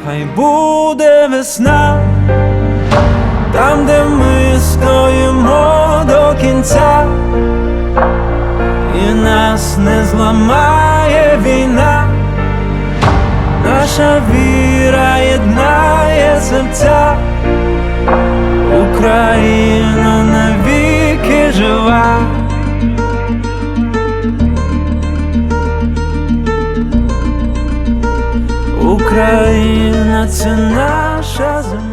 хай буде весна, там, де ми стоїмо до кінця, і нас не зламає війна, наша віра єднає серця, Україна навіки жива. Україна — це наша земля.